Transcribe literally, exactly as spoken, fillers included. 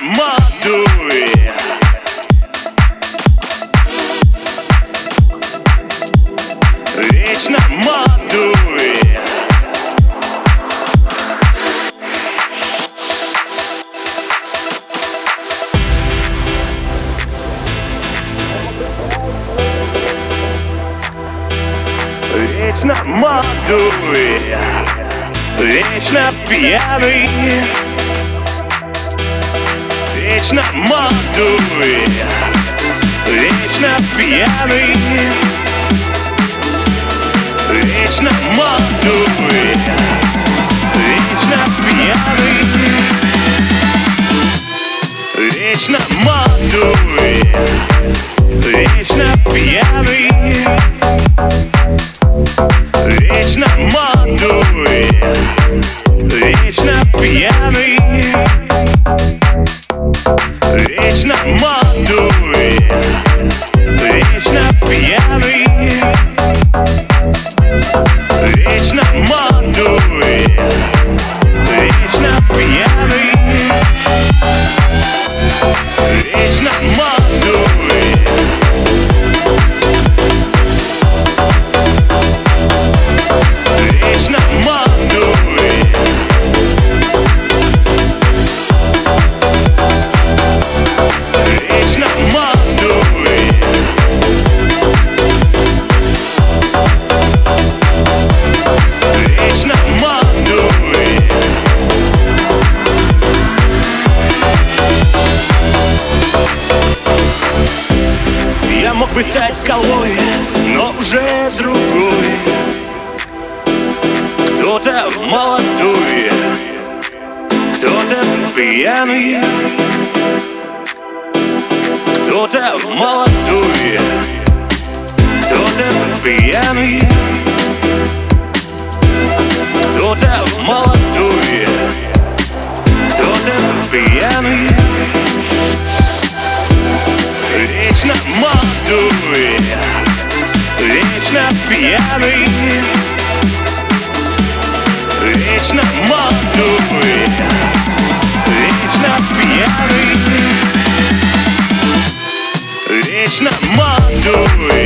молодой. Вечно молодой. Вечно молодой, вечно пьяный, вечно молодой, вечно пьяный, вечно молодой, вечно пьяный, вечно молодой, вечно пьяный. Вечно молодой, вечно пьяный, вечно молодой, вечно пьяный, вечно молодой, вечно пьяный, вечно молодой. Я мог бы стать скалой, но уже другой. Кто-то молодой, кто-то пьяный, кто-то молодой, кто-то пьяный, кто-то молодой, кто-то пьяный. Вечно молодой, вечно пьяный, вечно молодой, вечно пьяный, вечно молодой.